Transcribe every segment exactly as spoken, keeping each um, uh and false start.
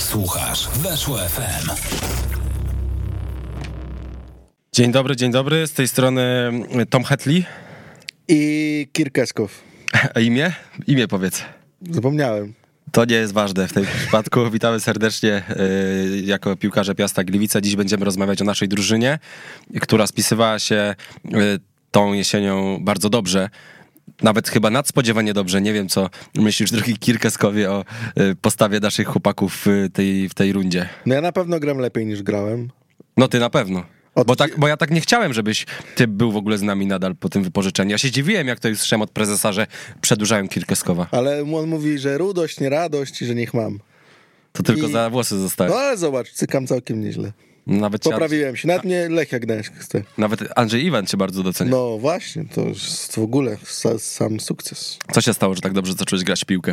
Słuchasz Weszło F M. Dzień dobry, dzień dobry. Z tej strony Tom Hetley. I Kirkeskow. A imię? Imię powiedz. Zapomniałem. To nie jest ważne w tym przypadku. Witamy serdecznie yy, jako piłkarze Piasta Gliwice. Dziś będziemy rozmawiać o naszej drużynie, która spisywała się yy, tą jesienią bardzo dobrze. Nawet chyba nadspodziewanie dobrze. Nie wiem, co myślisz, drogi Kirkeskowie, o yy, postawie naszych chłopaków w tej, w tej rundzie. No ja na pewno gram lepiej niż grałem. No ty na pewno. Od... Bo, tak, bo ja tak nie chciałem, żebyś ty był w ogóle z nami nadal po tym wypożyczeniu. Ja się dziwiłem, jak to już słyszałem od prezesa, że przedłużają Kirkeskowa. Ale on mówi, że rudość, nie radość i że niech mam. To tylko I... za włosy zostałem. No ale zobacz, cykam całkiem nieźle. Nawet Poprawiłem się, nawet mnie Lechia Gdańsk chce. Nawet Andrzej Iwan cię bardzo docenia. No właśnie, to jest w ogóle sam sukces. Co się stało, że tak dobrze zacząłeś grać w piłkę?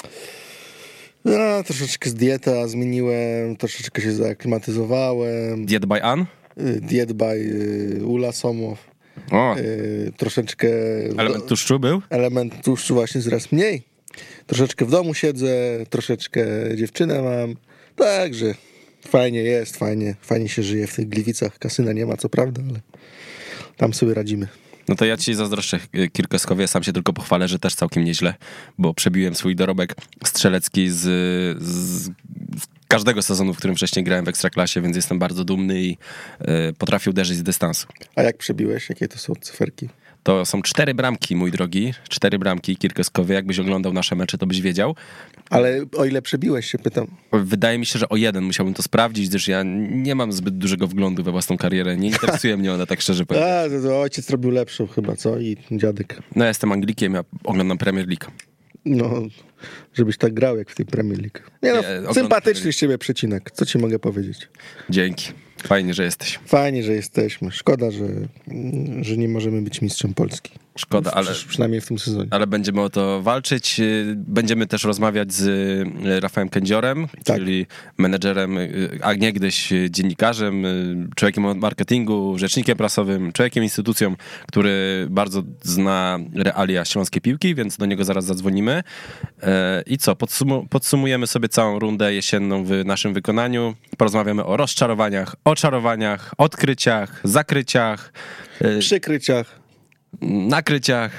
No, troszeczkę z dieta zmieniłem, troszeczkę się zaaklimatyzowałem. Diet by An? Diet by Ula Somow. O. Troszeczkę... Element tłuszczu był? Element tłuszczu właśnie coraz mniej. Troszeczkę w domu siedzę, troszeczkę dziewczynę mam. Także fajnie jest, fajnie, fajnie się żyje w tych Gliwicach. Kasyna nie ma, co prawda, ale tam sobie radzimy. No to ja ci zazdroszczę, Kirkeskowie, sam się tylko pochwalę, że też całkiem nieźle, bo przebiłem swój dorobek strzelecki z, z każdego sezonu, w którym wcześniej grałem w Ekstraklasie, więc jestem bardzo dumny i y, potrafię uderzyć z dystansu. A jak przebiłeś? Jakie to są cyferki? To są cztery bramki, mój drogi, cztery bramki, Kirkeskowie. Jakbyś oglądał nasze mecze, to byś wiedział. Ale o ile przebiłeś, się pytam? Wydaje mi się, że o jeden musiałbym to sprawdzić, gdyż ja nie mam zbyt dużego wglądu we własną karierę. Nie interesuje mnie ona, tak szczerze powiem. A, to, to ojciec robił lepszą chyba, co? I dziadek. No ja jestem Anglikiem, ja oglądam Premier League. No, żebyś tak grał jak w tej Premier League. Nie no, nie, sympatyczny z ciebie przecinek. Co ci mogę powiedzieć? Dzięki. Fajnie, że jesteś. Fajnie, że jesteśmy. Szkoda, że, że nie możemy być mistrzem Polski. Szkoda, ale... Przynajmniej w tym sezonie. Ale będziemy o to walczyć. Będziemy też rozmawiać z Rafałem Kędziorem, tak. czyli menedżerem, a niegdyś dziennikarzem, człowiekiem od marketingu, rzecznikiem prasowym, człowiekiem instytucją, który bardzo zna realia śląskiej piłki, więc do niego zaraz zadzwonimy. I co? Podsum- podsumujemy sobie całą rundę jesienną w naszym wykonaniu. Porozmawiamy o rozczarowaniach, oczarowaniach, odkryciach, zakryciach, przykryciach, nakryciach.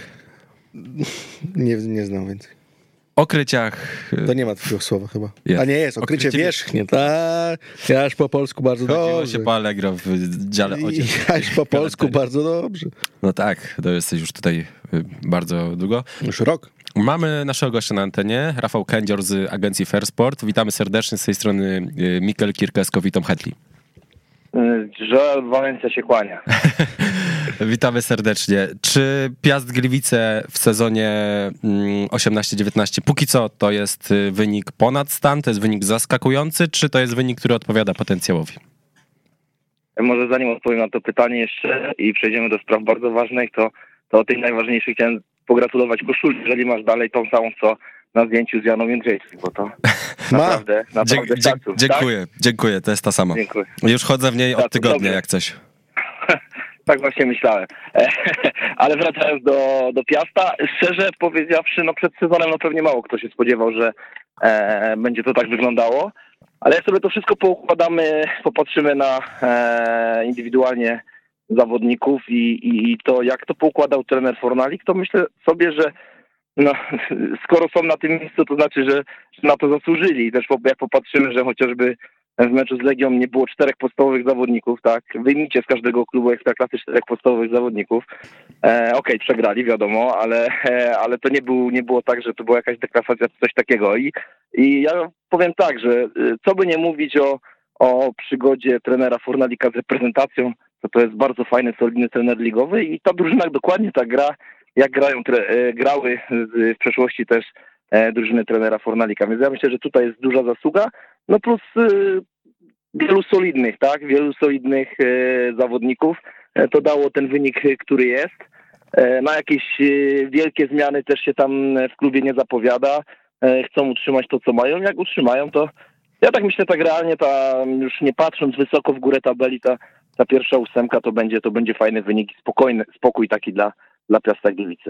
Nie, nie znam więcej. Okryciach. To nie ma takiego słowa chyba. Jest. A nie jest, okrycie, okrycie wierzchnie. Tak, ja już po polsku bardzo Chodziło dobrze. się po Allegro w dziale odzież. Ja już po polsku bardzo dobrze. No tak, to jesteś już tutaj bardzo długo. Już rok. Mamy naszego gościa na antenie, Rafał Kędzior z agencji Fair Sport. Witamy serdecznie z tej strony Mikkel Kirkeskow i Tom Hetley. Joel Walencja się kłania. Witamy serdecznie. Czy Piast Gliwice w sezonie osiemnaście dziewiętnaście póki co to jest wynik ponad stan, to jest wynik zaskakujący, czy to jest wynik, który odpowiada potencjałowi? Może zanim odpowiem na to pytanie jeszcze i przejdziemy do spraw bardzo ważnych, to, to o tej najważniejszej chciałem pogratulować koszuli, jeżeli masz dalej tą samą, co na zdjęciu z Janą Jędrzejskim, bo to naprawdę, naprawdę Dzie- dzie- Dziękuję, tak? dziękuję, to jest ta sama. Dziękuję. Już chodzę w niej od tak, tygodnia, dobrze. jak coś. Tak właśnie myślałem. Ale wracając do, do Piasta, szczerze powiedziawszy, no przed sezonem no pewnie mało kto się spodziewał, że e, będzie to tak wyglądało. Ale jak sobie to wszystko poukładamy, popatrzymy na e, indywidualnie zawodników i, i, i to, jak to poukładał trener Fornalik, to myślę sobie, że no, skoro są na tym miejscu, to znaczy, że, że na to zasłużyli. I też jak popatrzymy, że chociażby w meczu z Legią nie było czterech podstawowych zawodników, tak? Wyjmijcie z każdego klubu Ekstraklasy czterech podstawowych zawodników. E, Okej, okay, przegrali, wiadomo, ale, e, ale to nie, był, nie było tak, że to była jakaś deklasacja, coś takiego. I, i ja powiem tak, że co by nie mówić o, o przygodzie trenera Fornalika z reprezentacją, to to jest bardzo fajny, solidny trener ligowy i ta drużyna dokładnie tak gra, jak grają, tre, grały w przeszłości też e, drużyny trenera Fornalika. Więc ja myślę, że tutaj jest duża zasługa. No plus e, wielu solidnych, tak? Wielu solidnych e, zawodników. E, to dało ten wynik, który jest. E, na jakieś e, wielkie zmiany też się tam w klubie nie zapowiada. E, chcą utrzymać to, co mają. Jak utrzymają, to ja tak myślę, tak realnie, ta, już nie patrząc wysoko w górę tabeli, ta, ta pierwsza ósemka to będzie, to będzie fajny wynik, spokojny, spokój taki dla, dla Piasta Gliwice.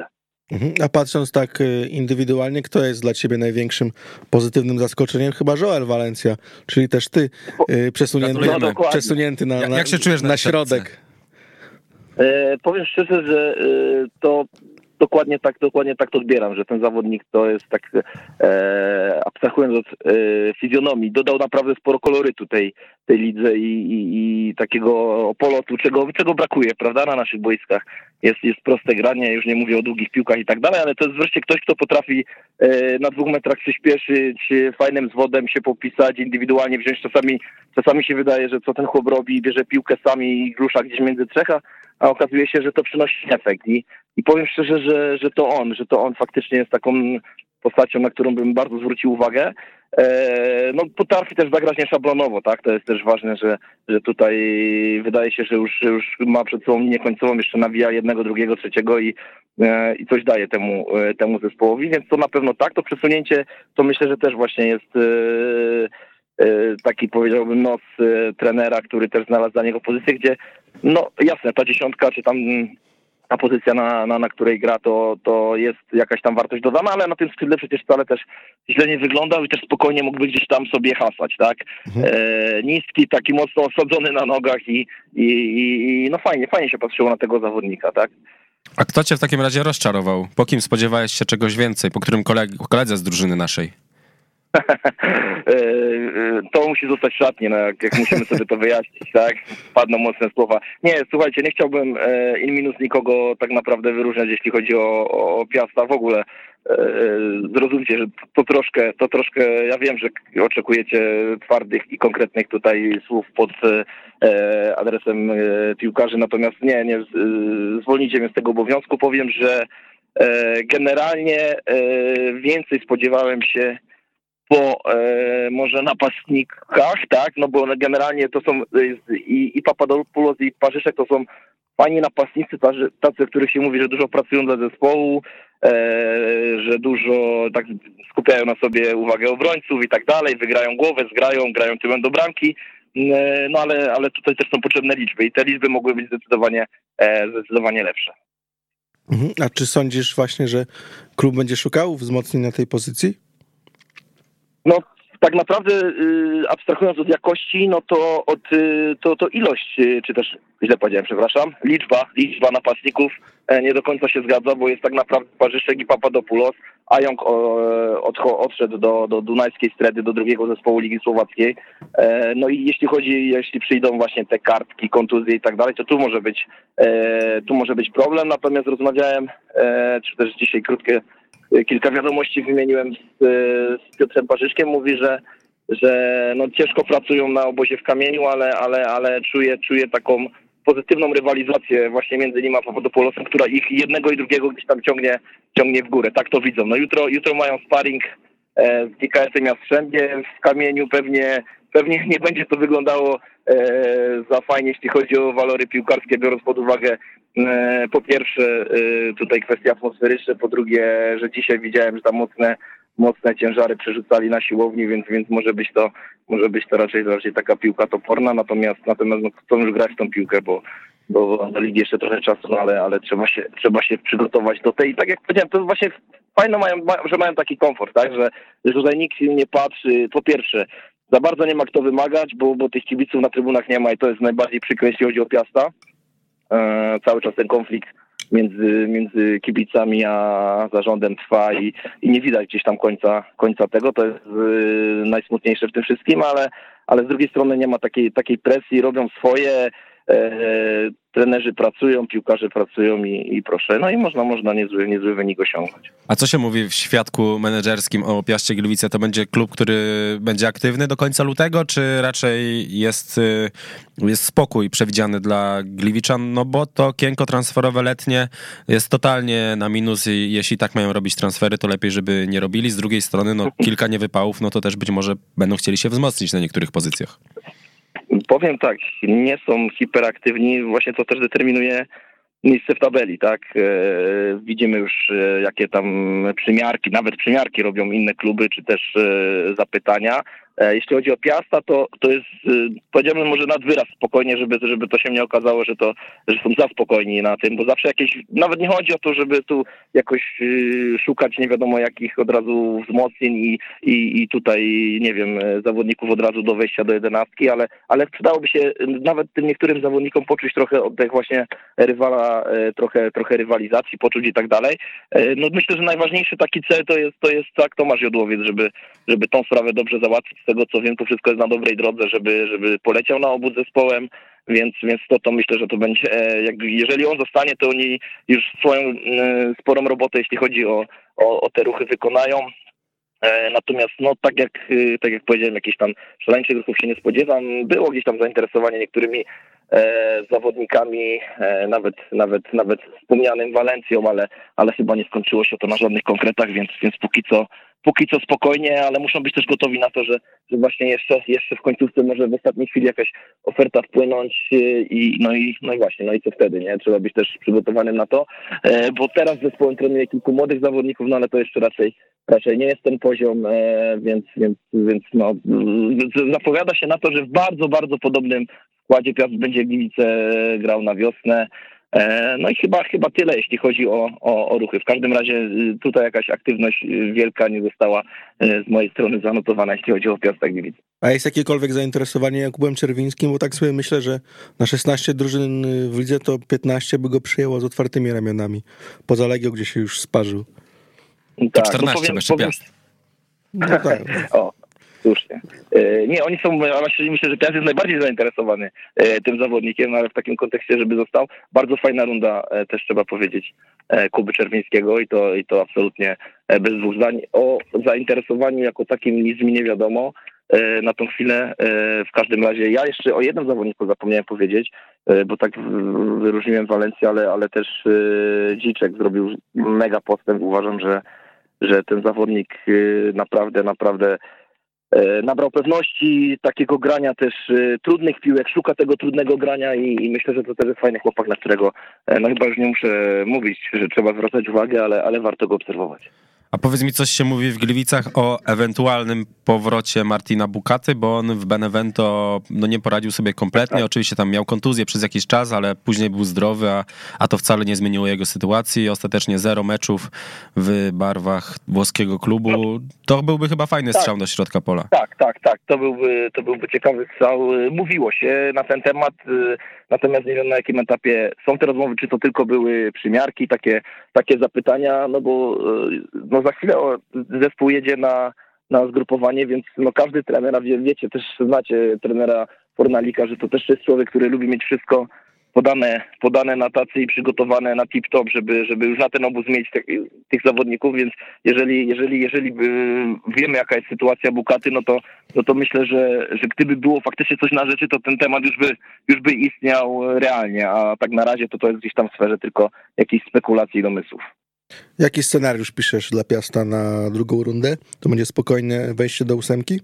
Mhm. A patrząc tak indywidualnie, kto jest dla ciebie największym pozytywnym zaskoczeniem? Chyba Joel Valencia, czyli też ty przesunięty, No, przesunięty na, jak, na, jak się czujesz na, na środek. E, powiem szczerze, że e, to dokładnie tak, dokładnie tak to odbieram, że ten zawodnik to jest tak, e, abstrahując od e, fizjonomii, dodał naprawdę sporo kolorytu tej, tej lidze i, i, i takiego polotu, czego, czego brakuje, prawda, na naszych boiskach. Jest, jest proste granie, już nie mówię o długich piłkach i tak dalej, ale to jest wreszcie ktoś, kto potrafi e, na dwóch metrach przyspieszyć, fajnym zwodem się popisać, indywidualnie wziąć. Czasami, czasami się wydaje, że co ten chłop robi, bierze piłkę sami i rusza gdzieś między trzech, a, a okazuje się, że to przynosi efekt. I, i powiem szczerze, że, że to on, że to on faktycznie jest taką postacią, na którą bym bardzo zwrócił uwagę. E, no potrafi też zagrać nieszablonowo, tak? To jest też ważne, że, że tutaj wydaje się, że już, że już ma przed sobą linię końcową, jeszcze nawija jednego, drugiego, trzeciego i, e, i coś daje temu, e, temu zespołowi, więc to na pewno tak. To przesunięcie, to myślę, że też właśnie jest e, e, taki, powiedziałbym, nos e, trenera, który też znalazł dla niego pozycję, gdzie no jasne, ta dziesiątka, czy tam ta pozycja, na, na, na której gra, to, to jest jakaś tam wartość dodana, ale na tym skrzydle przecież wcale też źle nie wyglądał i też spokojnie mógłby gdzieś tam sobie hasać, tak? Mhm. E, niski, taki mocno osadzony na nogach i, i, i no fajnie, fajnie się patrzyło na tego zawodnika, tak? A kto cię w takim razie rozczarował? Po kim spodziewałeś się czegoś więcej? Po którym koleg- koledze z drużyny naszej? To musi zostać w szatni, no jak, jak musimy sobie to wyjaśnić, tak? Padną mocne słowa. Nie, słuchajcie, nie chciałbym e, in minus nikogo tak naprawdę wyróżniać, jeśli chodzi o, o Piasta w ogóle. E, zrozumcie, że to, to troszkę, to troszkę, ja wiem, że oczekujecie twardych i konkretnych tutaj słów pod e, adresem e, piłkarzy, natomiast nie, nie, z, e, zwolnijcie mnie z tego obowiązku. Powiem, że e, generalnie e, więcej spodziewałem się po e, może napastnikach, tak, no bo generalnie to są i, i Papadopoulos i Parzyszek to są fajni napastnicy, tacy, tacy, których się mówi, że dużo pracują dla zespołu, e, że dużo tak skupiają na sobie uwagę obrońców i tak dalej, wygrają głowę, zgrają, grają tyłem do bramki, e, no ale, ale tutaj też są potrzebne liczby i te liczby mogły być zdecydowanie, e, zdecydowanie lepsze. A czy sądzisz właśnie, że klub będzie szukał wzmocnień na tej pozycji? No tak naprawdę y, abstrahując od jakości, no to od y, to, to ilość, y, czy też źle powiedziałem, przepraszam, liczba, liczba napastników e, nie do końca się zgadza, bo jest tak naprawdę Parzyszek i Papadopoulos, a Jąg od, odszedł do, do Dunajskiej Stredy, do drugiego zespołu Ligi Słowackiej. E, no i jeśli chodzi, jeśli przyjdą właśnie te kartki, kontuzje i tak dalej, to tu może być e, tu może być problem, natomiast rozmawiałem, e, czy też dzisiaj krótkie kilka wiadomości wymieniłem z, z Piotrem Parzyszkiem, mówi, że, że no ciężko pracują na obozie w Kamieniu, ale, ale, ale czuje, czuje taką pozytywną rywalizację właśnie między nim a Papadopoulosem, która ich jednego i drugiego gdzieś tam ciągnie, ciągnie w górę. Tak to widzą. No jutro, jutro mają sparring z G K S-em Jastrzębie w Kamieniu. Pewnie, pewnie nie będzie to wyglądało e, za fajnie, jeśli chodzi o walory piłkarskie, biorąc pod uwagę e, po pierwsze e, tutaj kwestie atmosferyczne, po drugie, że dzisiaj widziałem, że tam mocne mocne ciężary przerzucali na siłowni, więc, więc może być to może być to raczej, raczej taka piłka toporna, natomiast natomiast no, chcą już grać w tą piłkę, bo bo do ligi jeszcze trochę czasu, no ale, ale trzeba się trzeba się przygotować do tej. I tak jak powiedziałem, to właśnie fajno mają, że mają taki komfort, tak, że, że tutaj nikt nie patrzy. Po pierwsze, za bardzo nie ma kto wymagać, bo, bo tych kibiców na trybunach nie ma i to jest najbardziej przykre, jeśli chodzi o Piasta. E, cały czas ten konflikt między, między kibicami a zarządem trwa i, i nie widać gdzieś tam końca, końca tego. To jest y, najsmutniejsze w tym wszystkim, ale, ale z drugiej strony nie ma takiej, takiej presji, robią swoje, e, trenerzy pracują, piłkarze pracują i, i proszę, no i można, można niezły, niezły wynik osiągnąć. A co się mówi w świadku menedżerskim o Piaście Gliwice? To będzie klub, który będzie aktywny do końca lutego, czy raczej jest, jest spokój przewidziany dla Gliwiczan? No bo to okienko transferowe letnie jest totalnie na minus i jeśli tak mają robić transfery, to lepiej, żeby nie robili. Z drugiej strony, no kilka niewypałów, no to też być może będą chcieli się wzmocnić na niektórych pozycjach. Powiem tak, nie są hiperaktywni, właśnie to też determinuje miejsce w tabeli, tak? E, widzimy już e, jakie tam przymiarki, nawet przymiarki robią inne kluby, czy też e, zapytania. Jeśli chodzi o Piasta, to, to jest, powiedziałbym, może nad wyraz spokojnie, żeby, żeby to się nie okazało, że to, że są za spokojni na tym, bo zawsze jakieś, nawet nie chodzi o to, żeby tu jakoś szukać nie wiadomo jakich od razu wzmocnień i, i, i tutaj, nie wiem, zawodników od razu do wejścia do jedenastki, ale, ale przydałoby się nawet tym niektórym zawodnikom poczuć trochę oddech właśnie rywala, trochę, trochę rywalizacji, poczuć i tak dalej. No myślę, że najważniejszy taki cel to jest, to jest tak Tomasz Jodłowiec, żeby, żeby tą sprawę dobrze załatwić. Z tego co wiem, to wszystko jest na dobrej drodze, żeby, żeby poleciał na obóz zespołem, więc, więc to, to myślę, że to będzie, jak, jeżeli on zostanie, to oni już swoją e, sporą robotę, jeśli chodzi o, o, o te ruchy, wykonają. E, natomiast, no tak jak, tak jak powiedziałem, jakichś tam szaleńczych ruchów się nie spodziewam. Było gdzieś tam zainteresowanie niektórymi e, zawodnikami, e, nawet, nawet, nawet wspomnianym Walencją, ale, ale chyba nie skończyło się to na żadnych konkretach, więc, więc póki co Póki co spokojnie, ale muszą być też gotowi na to, że, że właśnie jeszcze, jeszcze w końcówce może w ostatniej chwili jakaś oferta wpłynąć i no i no i właśnie, no i co wtedy, nie? Trzeba być też przygotowanym na to, bo teraz zespołem trenuje kilku młodych zawodników, no ale to jeszcze raczej raczej nie jest ten poziom, więc, więc, więc no, zapowiada się na to, że w bardzo, bardzo podobnym składzie Piast będzie Gliwice grał na wiosnę. No i chyba chyba tyle, jeśli chodzi o, o, o ruchy. W każdym razie tutaj jakaś aktywność wielka nie została z mojej strony zanotowana, jeśli chodzi o Piasta Gliwice. A jest jakiekolwiek zainteresowanie Jakubem Czerwińskim? Bo tak sobie myślę, że na szesnaście drużyn w lidze to piętnaście by go przyjęło z otwartymi ramionami. Poza Legią, gdzie się już sparzył. Tak, czternaście jeszcze Piast. No tak. O. Słusznie. Nie, oni są, ale myślę, że Piast jest najbardziej zainteresowany tym zawodnikiem, ale w takim kontekście, żeby został. Bardzo fajna runda, też trzeba powiedzieć, Kuby Czerwińskiego i to, i to absolutnie bez dwóch zdań. O zainteresowaniu jako takim nic mi nie wiadomo na tą chwilę. W każdym razie ja jeszcze o jednym zawodniku zapomniałem powiedzieć, bo tak wyróżniłem Walencję, ale, ale też Dziczek zrobił mega postęp. Uważam, że, że ten zawodnik naprawdę, naprawdę nabrał pewności takiego grania też trudnych piłek, szuka tego trudnego grania i, i myślę, że to też jest fajny chłopak, na którego no chyba już nie muszę mówić, że trzeba zwracać uwagę, ale, ale warto go obserwować. A powiedz mi, coś się mówi w Gliwicach o ewentualnym powrocie Martina Bukaty, bo on w Benevento no, nie poradził sobie kompletnie. Tak. Oczywiście tam miał kontuzję przez jakiś czas, ale później był zdrowy, a, a to wcale nie zmieniło jego sytuacji. Ostatecznie zero meczów w barwach włoskiego klubu. To byłby chyba fajny tak. strzał do środka pola. Tak, tak, tak. To byłby, to byłby ciekawy strzał. Mówiło się na ten temat, natomiast nie wiem na jakim etapie są te rozmowy, czy to tylko były przymiarki, takie, takie zapytania, no bo no za chwilę zespół jedzie na, na zgrupowanie, więc no każdy trener, a wie, wiecie, też znacie trenera Fornalika, że to też jest człowiek, który lubi mieć wszystko podane, podane na tacy i przygotowane na tip-top, żeby, żeby już na ten obóz mieć te, tych zawodników, więc jeżeli, jeżeli, jeżeli wiemy, jaka jest sytuacja Bukaty, no to, no to myślę, że, że gdyby było faktycznie coś na rzeczy, to ten temat już by, już by istniał realnie, a tak na razie to to jest gdzieś tam w sferze tylko jakichś spekulacji i domysłów. Jaki scenariusz piszesz dla Piasta na drugą rundę? To będzie spokojne wejście do ósemki?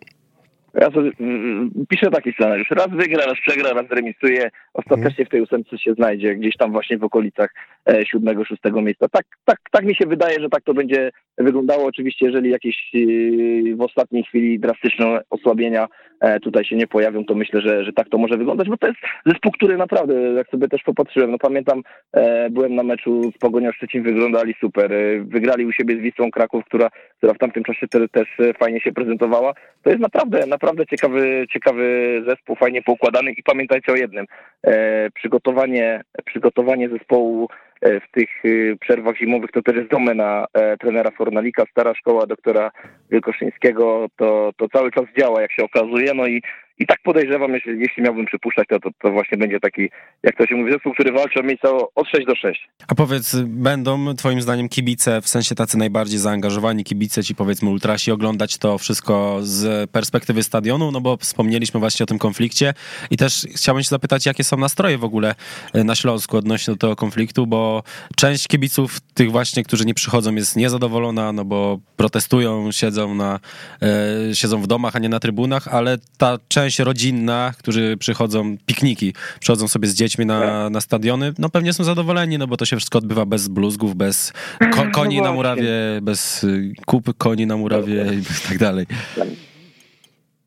Ja sobie, piszę taki scenariusz. Raz wygra, raz przegra, raz remisuje. Ostatecznie w tej ósemce się znajdzie gdzieś tam właśnie w okolicach siódmego, szóstego miejsca. Tak, tak, tak mi się wydaje, że tak to będzie wyglądało. Oczywiście, jeżeli jakieś w ostatniej chwili drastyczne osłabienia tutaj się nie pojawią, to myślę, że, że tak to może wyglądać, bo to jest zespół, który naprawdę, jak sobie też popatrzyłem, no pamiętam, byłem na meczu z Pogonią Szczecin, wyglądali super. Wygrali u siebie z Wisłą Kraków, która, która w tamtym czasie te, też fajnie się prezentowała. To jest naprawdę, naprawdę ciekawy, ciekawy zespół, fajnie poukładany i pamiętajcie o jednym. E, przygotowanie, przygotowanie zespołu w tych przerwach zimowych to też jest domena e, trenera Fornalika, stara szkoła doktora Wielkoszyńskiego, to, to cały czas działa, jak się okazuje, no i, i tak podejrzewam, jeśli, jeśli miałbym przypuszczać, to, to, to właśnie będzie taki, jak to się mówi, zespół, który walczy o miejsca od sześć do sześciu. A powiedz, będą twoim zdaniem kibice, w sensie tacy najbardziej zaangażowani kibice, ci powiedzmy ultrasi, oglądać to wszystko z perspektywy stadionu, no bo wspomnieliśmy właśnie o tym konflikcie i też chciałbym się zapytać, jakie są nastroje w ogóle na Śląsku odnośnie do tego konfliktu, bo część kibiców, tych właśnie, którzy nie przychodzą, jest niezadowolona, no bo protestują, siedzą na, e, siedzą w domach, a nie na trybunach, ale ta część rodzinna, którzy przychodzą, pikniki, przychodzą sobie z dziećmi na, na stadiony, no pewnie są zadowoleni, no bo to się wszystko odbywa bez bluzgów, bez ko- koni no na murawie, bez kup koni na murawie i tak dalej.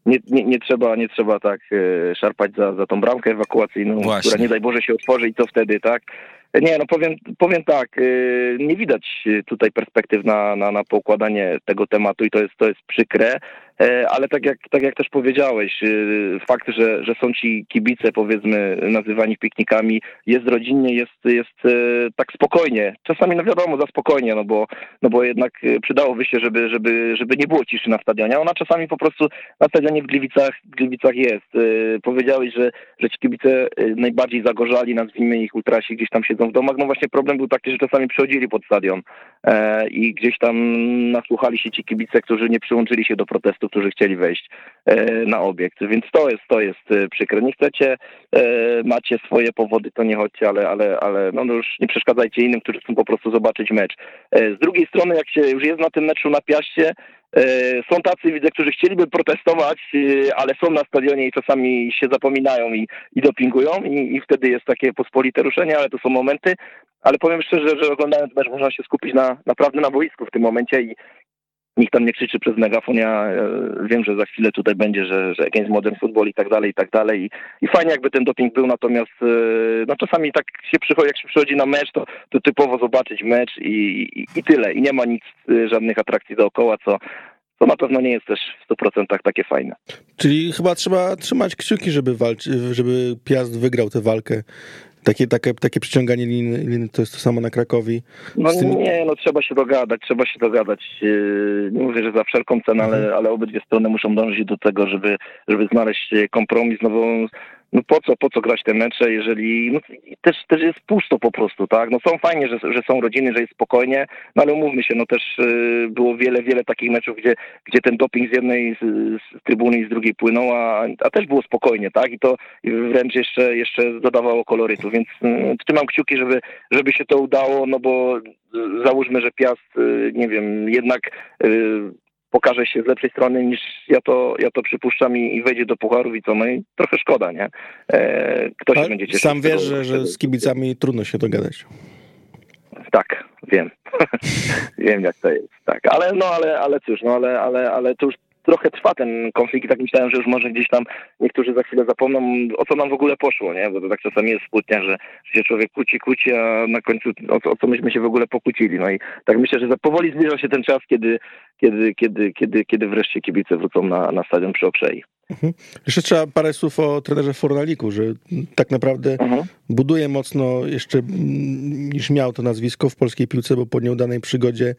nie, nie, nie trzeba nie trzeba tak e, szarpać za, za tą bramkę ewakuacyjną, Właśnie. która nie daj Boże się otworzy i co wtedy, tak? Nie, no powiem, powiem tak, e, nie widać tutaj perspektyw na, na, na poukładanie tego tematu i to jest, to jest przykre. Ale tak jak, tak jak też powiedziałeś, fakt, że, że są ci kibice, powiedzmy, nazywani piknikami, jest rodzinnie, jest, jest tak spokojnie. Czasami, no wiadomo, za spokojnie, no bo, no bo jednak przydałoby się, żeby, żeby, żeby nie było ciszy na stadionie. Ona czasami po prostu na stadionie w Gliwicach, w Gliwicach jest. Powiedziałeś, że, że ci kibice najbardziej zagorzali, nazwijmy ich ultrasi, gdzieś tam siedzą w domach. No właśnie problem był taki, że czasami przychodzili pod stadion i gdzieś tam nasłuchali się ci kibice, którzy nie przyłączyli się do protestu, którzy chcieli wejść na obiekt. Więc to jest, to jest przykre. Nie chcecie, macie swoje powody, to nie chodźcie, ale, ale, ale no już nie przeszkadzajcie innym, którzy chcą po prostu zobaczyć mecz. Z drugiej strony, jak się już jest na tym meczu na Piaście, są tacy, widzę, którzy chcieliby protestować, ale są na stadionie i czasami się zapominają i, i dopingują i, i wtedy jest takie pospolite ruszenie, ale to są momenty. Ale powiem szczerze, że oglądając mecz można się skupić na, naprawdę na boisku w tym momencie i nikt tam nie krzyczy przez megafon. Ja wiem, że za chwilę tutaj będzie, że, że against modern football i tak dalej, i tak dalej. I, i fajnie jakby ten doping był, natomiast no czasami tak się przychodzi, jak się przychodzi na mecz, to, to typowo zobaczyć mecz i, i, i tyle. I nie ma nic, żadnych atrakcji dookoła, co, co na pewno nie jest też w stu procentach takie fajne. Czyli chyba trzeba trzymać kciuki, żeby walczyć, żeby Piast wygrał tę walkę. Takie, takie, takie przyciąganie liny, liny to jest to samo na Krakowi. No tym... nie, no trzeba się dogadać, trzeba się dogadać. Nie mówię, że za wszelką cenę, mhm. ale, ale obydwie strony muszą dążyć do tego, żeby, żeby znaleźć kompromis, no bo no po co, po co grać te mecze, jeżeli no też, też jest pusto po prostu, tak? No są fajnie, że, że są rodziny, że jest spokojnie, no ale umówmy się, no też y, było wiele, wiele takich meczów, gdzie, gdzie ten doping z jednej z, z trybuny i z drugiej płynął, a, a też było spokojnie, tak? I to wręcz jeszcze, jeszcze dodawało kolorytu, więc y, trzymam kciuki, żeby, żeby się to udało, no bo y, załóżmy, że Piast, y, nie wiem, jednak y, pokaże się z lepszej strony niż ja to, ja to przypuszczam i, i wejdzie do pucharów i co, no i trochę szkoda, nie? E, kto się ale będzie cieszył? Sam wiesz, że, że z kibicami trudno się dogadać. Tak, wiem. Wiem, jak to jest, tak. Ale no, ale, ale cóż, no ale, ale, ale to już trochę trwa ten konflikt i tak myślałem, że już może gdzieś tam niektórzy za chwilę zapomną, o co nam w ogóle poszło, nie? Bo to tak czasami jest smutnie, że się człowiek kłóci, kłóci, a na końcu o co, o co myśmy się w ogóle pokłócili. No i tak myślę, że powoli zbliża się ten czas, kiedy, kiedy, kiedy, kiedy, kiedy wreszcie kibice wrócą na, na stadion przy Okrzei. Mhm. Jeszcze trzeba parę słów o trenerze Fornaliku, że tak naprawdę mhm. buduje mocno jeszcze niż miał to nazwisko w polskiej piłce, bo po nieudanej przygodzie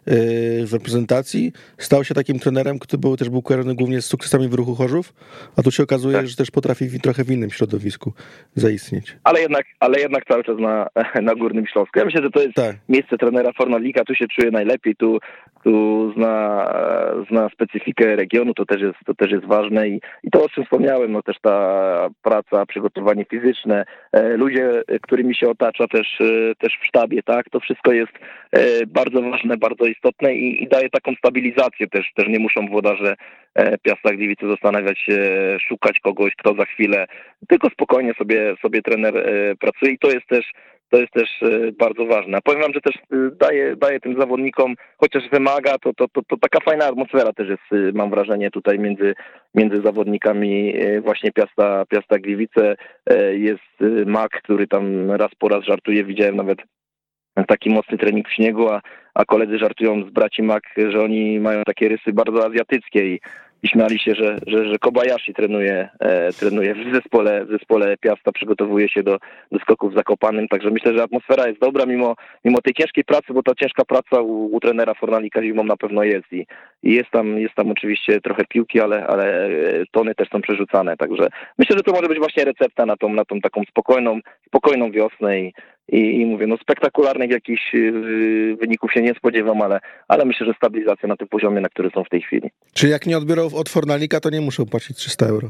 w reprezentacji stał się takim trenerem, który był, też był kojarzony głównie z sukcesami w Ruchu Chorzów, a tu się okazuje, tak. że też potrafi w, trochę w innym środowisku zaistnieć. Ale jednak, ale jednak cały czas na, na Górnym Śląsku. Ja myślę, że to jest tak. miejsce trenera Fornalika, tu się czuje najlepiej, tu, tu zna, zna specyfikę regionu, to też jest, to też jest ważne i I to, o czym wspomniałem, no też ta praca, przygotowanie fizyczne, ludzie, którymi się otacza też, też w sztabie, tak, to wszystko jest bardzo ważne, bardzo istotne i, i daje taką stabilizację też, też nie muszą włodarze Piasta Gliwice zastanawiać się, szukać kogoś, kto za chwilę, tylko spokojnie sobie, sobie trener pracuje i to jest też To jest też bardzo ważne. Powiem wam, że też daje, daje tym zawodnikom, chociaż wymaga, to, to, to, to taka fajna atmosfera też jest, mam wrażenie, tutaj między, między zawodnikami właśnie Piasta, Piasta Gliwice. Jest Mak, który tam raz po raz żartuje, widziałem nawet taki mocny trening w śniegu, a, a koledzy żartują z braci Mak, że oni mają takie rysy bardzo azjatyckie i I śmiali się, że, że, że Kobayashi trenuje, e, trenuje w zespole, w zespole Piasta, przygotowuje się do, do skoków w Zakopanem, także myślę, że atmosfera jest dobra mimo, mimo tej ciężkiej pracy, bo ta ciężka praca u, u trenera Fornalika zimą na pewno jest i, i jest tam, jest tam oczywiście trochę piłki, ale, ale tony też są przerzucane, także myślę, że to może być właśnie recepta na tą, na tą taką spokojną, spokojną wiosnę i I, I mówię, no spektakularnych jakichś yy, wyników się nie spodziewam, ale, ale myślę, że stabilizacja na tym poziomie, na którym są w tej chwili. Czy jak nie odbiorą od Fornalika, to nie muszą płacić trzysta euro?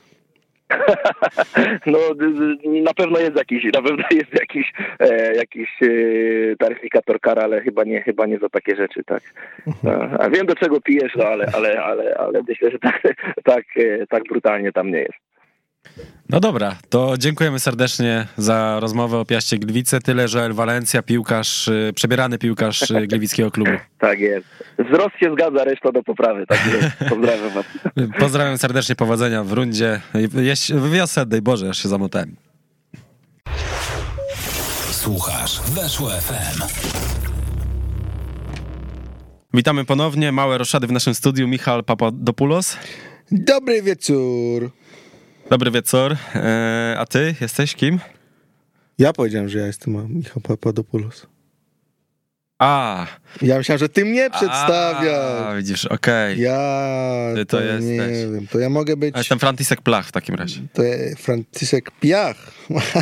No na pewno jest jakiś, na pewno jest jakiś, e, jakiś e, taryfikator kara, ale chyba nie, chyba nie za takie rzeczy, tak. Uh-huh. A wiem, do czego pijesz, no ale, ale, ale, ale myślę, że tak, tak, tak brutalnie tam nie jest. No dobra, to dziękujemy serdecznie za rozmowę o Piaście Gliwice. Tyle, że Walencja, piłkarz, przebierany piłkarz gliwickiego klubu. Tak jest. Wzrost się zgadza, reszta do poprawy. Tak jest. Pozdrawiam was. Pozdrawiam serdecznie, powodzenia w rundzie. W wiosce, daj Boże, aż się zamotałem. Słuchasz Weszło F M. Witamy ponownie, małe roszady w naszym studiu, Michał Papadopoulos. Dobry wieczór. Dobry wieczór. Eee, a ty jesteś kim? Ja powiedziałem, że ja jestem Michał Papadopoulos. A. Ja myślałem, że ty mnie przedstawiasz. A, widzisz, okej. Okay. Ja ty to, to jesteś. Nie wiem, to ja mogę być... A jestem Franciszek Plach w takim razie. To jest Franciszek Piach.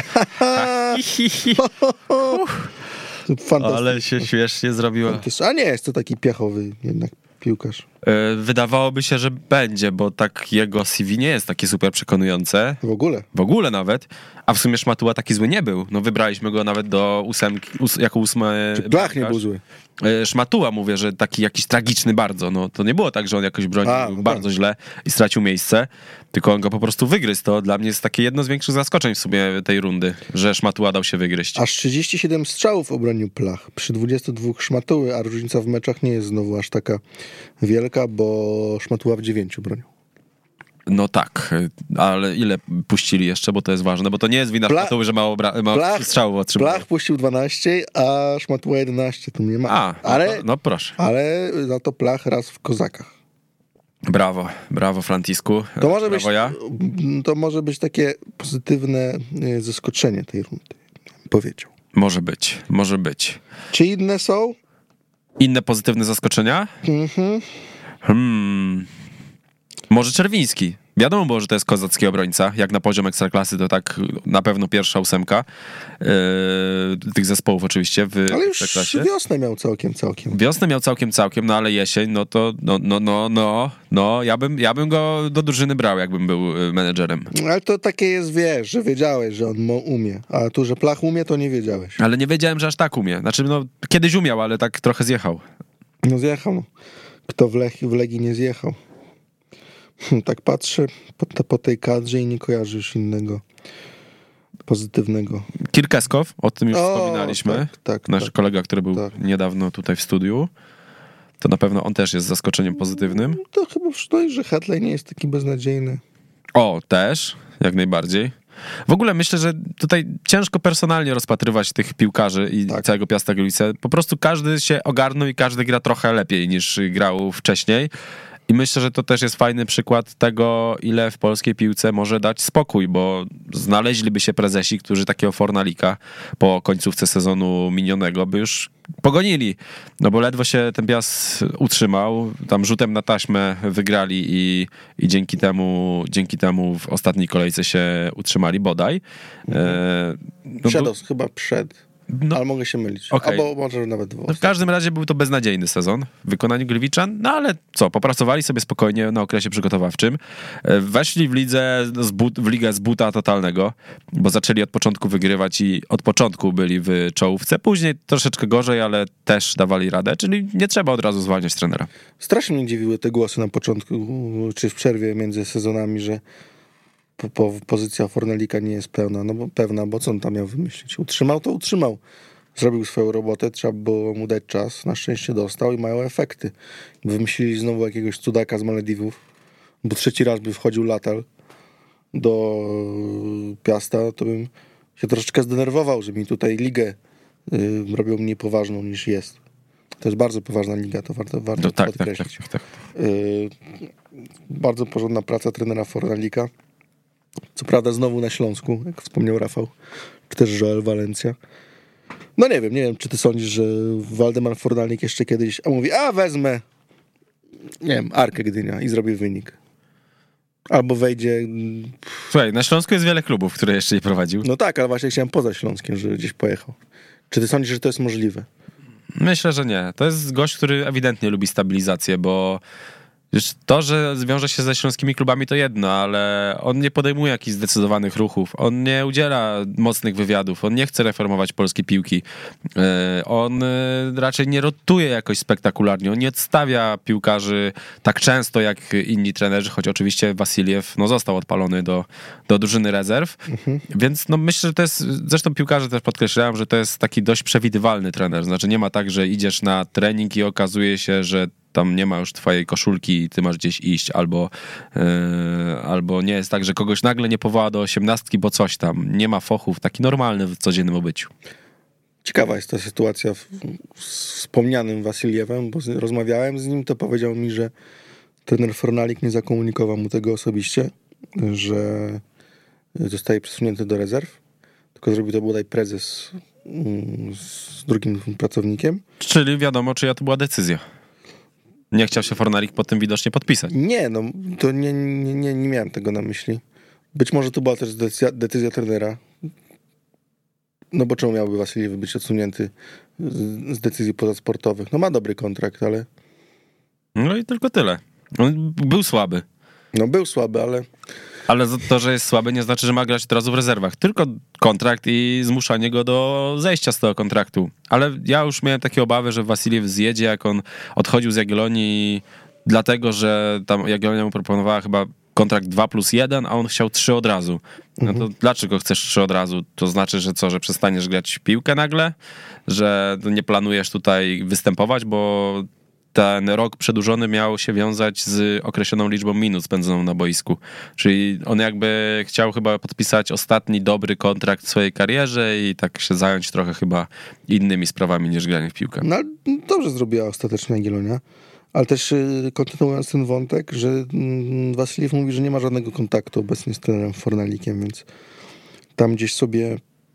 Fantastycznie. Ale się śmiesznie zrobiło. A nie, jest to taki piachowy jednak piłkarz. Wydawałoby się, że będzie, bo tak jego C V nie jest takie super przekonujące. W ogóle. W ogóle nawet. A w sumie Szmatuła taki zły nie był. No wybraliśmy go nawet do ósemki, ós, jako ósmy. Czy Blach nie był zły? Szmatuła, mówię, że taki jakiś tragiczny bardzo. No to nie było tak, że on jakoś bronił A, no bardzo tak. źle i stracił miejsce, tylko on go po prostu wygryzł. To dla mnie jest takie jedno z większych zaskoczeń w sumie tej rundy, że Szmatuła dał się wygryźć. Aż trzydzieści siedem strzałów obronił Plach przy dwudziestu dwóch Szmatuły, a różnica w meczach nie jest znowu aż taka wielka, bo Szmatuła w dziewięciu bronił. No tak, ale ile puścili jeszcze, bo to jest ważne, bo to nie jest wina Pla- Szmatuły, że mało, bra- mało Plach, strzałów otrzymał. Plach puścił dwanaście, a Szmatuła jedenaście, tu nie ma. A, ale, no, to, no proszę. Ale za to Plach raz w Kozakach. Brawo, brawo Francisku. To może, brawo być, ja. to może być takie pozytywne zaskoczenie tej rundy, powiedział. Może być, może być. Czy inne są? Inne pozytywne zaskoczenia? Mhm. Hmm... Może Czerwiński. Wiadomo było, że to jest kozacki obrońca. Jak na poziom Ekstraklasy, to tak na pewno pierwsza ósemka yy, tych zespołów oczywiście w ale już Ekstraklasie. Wiosnę miał całkiem, całkiem. Wiosnę miał całkiem, całkiem, no ale jesień, no to no, no, no, no, no ja bym, ja bym go do drużyny brał, jakbym był menedżerem. Ale to takie jest, wiesz, że wiedziałeś, że on umie. A tu, że Plach umie, to nie wiedziałeś. Ale nie wiedziałem, że aż tak umie. Znaczy, no, kiedyś umiał, ale tak trochę zjechał. No zjechał. No. Kto w, Lech, w Legii nie zjechał? Tak patrzę po, te, po tej kadrze i nie kojarzę już innego pozytywnego. Kirkeskow, o tym już o, wspominaliśmy. Tak, tak, Nasz tak, kolega, który był tak. niedawno tutaj w studiu. To na pewno on też jest zaskoczeniem pozytywnym. To chyba wszyscy, że Hadley nie jest taki beznadziejny. O, też, jak najbardziej. W ogóle myślę, że tutaj ciężko personalnie rozpatrywać tych piłkarzy i tak. całego Piasta Gliwice. Po prostu każdy się ogarnął i każdy gra trochę lepiej niż grał wcześniej. I myślę, że to też jest fajny przykład tego, ile w polskiej piłce może dać spokój, bo znaleźliby się prezesi, którzy takiego Fornalika po końcówce sezonu minionego by już pogonili. No bo ledwo się ten Piast utrzymał, tam rzutem na taśmę wygrali i, i dzięki temu dzięki temu w ostatniej kolejce się utrzymali, bodaj. Mhm. E, no Przedos, bo... chyba przed. No, ale mogę się mylić. Okay. Albo może nawet dwóch. No w każdym razie był to beznadziejny sezon w wykonaniu Gliwiczan, no ale co, popracowali sobie spokojnie na okresie przygotowawczym. Weszli w lidze z but, w ligę z buta totalnego, bo zaczęli od początku wygrywać i od początku byli w czołówce. Później troszeczkę gorzej, ale też dawali radę, czyli nie trzeba od razu zwalniać trenera. Strasznie mnie dziwiły te głosy na początku, czy w przerwie między sezonami, że Po, po, pozycja Fornalika nie jest pełna, no bo pewna, bo co on tam miał wymyślić? Utrzymał to utrzymał. Zrobił swoją robotę, trzeba było mu dać czas, na szczęście dostał i mają efekty. Wymyślili znowu jakiegoś cudaka z Malediwów, bo trzeci raz by wchodził Latal do Piasta, to bym się troszeczkę zdenerwował, że mi tutaj ligę y, robią mniej poważną niż jest. To jest bardzo poważna liga, to warto, warto no, tak, podkreślić. Tak, tak, tak. Y, bardzo porządna praca trenera Fornalika. Co prawda znowu na Śląsku, jak wspomniał Rafał, czy też Joel Walencja. No nie wiem, nie wiem, czy ty sądzisz, że Waldemar Fornalik jeszcze kiedyś a mówi, a wezmę, nie wiem, Arkę Gdynia i zrobię wynik. Albo wejdzie... Słuchaj, na Śląsku jest wiele klubów, które jeszcze nie prowadził. No tak, ale właśnie chciałem poza Śląskiem, że gdzieś pojechał. Czy ty sądzisz, że to jest możliwe? Myślę, że nie. To jest gość, który ewidentnie lubi stabilizację, bo Wiesz, to, że zwiąże się ze śląskimi klubami to jedno, ale on nie podejmuje jakichś zdecydowanych ruchów, on nie udziela mocnych wywiadów, on nie chce reformować polskiej piłki, on raczej nie rotuje jakoś spektakularnie, on nie odstawia piłkarzy tak często jak inni trenerzy, choć oczywiście Wasiliew no, został odpalony do, do drużyny rezerw, mhm. więc no, myślę, że to jest, zresztą piłkarze też podkreślają, że to jest taki dość przewidywalny trener, znaczy nie ma tak, że idziesz na trening i okazuje się, że tam nie ma już twojej koszulki i ty masz gdzieś iść, albo, yy, albo nie jest tak, że kogoś nagle nie powoła do osiemnastki, bo coś tam. Nie ma fochów, taki normalny w codziennym obyciu. Ciekawa jest ta sytuacja w, z wspomnianym Wasiliewem, bo z, rozmawiałem z nim, to powiedział mi, że trener Fornalik nie zakomunikował mu tego osobiście, że zostaje przesunięty do rezerw, tylko zrobił to bodaj prezes mm, z drugim pracownikiem. Czyli wiadomo, czyja to była decyzja. Nie chciał się Fornalik pod tym widocznie podpisać. Nie, no to nie, nie, nie, nie miałem tego na myśli. Być może to była też decyzja, decyzja trenera. No bo czemu miałby Wasiliew być odsunięty z, z decyzji pozasportowych? No ma dobry kontrakt, ale... No i tylko tyle. On był słaby. No był słaby, ale... Ale to, że jest słaby, nie znaczy, że ma grać od razu w rezerwach. Tylko kontrakt i zmuszanie go do zejścia z tego kontraktu. Ale ja już miałem takie obawy, że Wasiliew zjedzie, jak on odchodził z Jagiellonii, dlatego, że tam Jagiellonia mu proponowała chyba kontrakt dwa plus jeden, a on chciał trzy od razu. No to mhm. dlaczego chcesz trzy od razu? To znaczy, że co, że przestaniesz grać w piłkę nagle? Że nie planujesz tutaj występować, bo ten rok przedłużony miał się wiązać z określoną liczbą minut spędzoną na boisku. Czyli on jakby chciał chyba podpisać ostatni dobry kontrakt w swojej karierze i tak się zająć trochę chyba innymi sprawami niż granie w piłkę. No dobrze zrobiła ostatecznie Jagiellonia, ale też kontynuując ten wątek, że Wasiliew mówi, że nie ma żadnego kontaktu obecnie z trenerem Fornalikiem, więc tam gdzieś sobie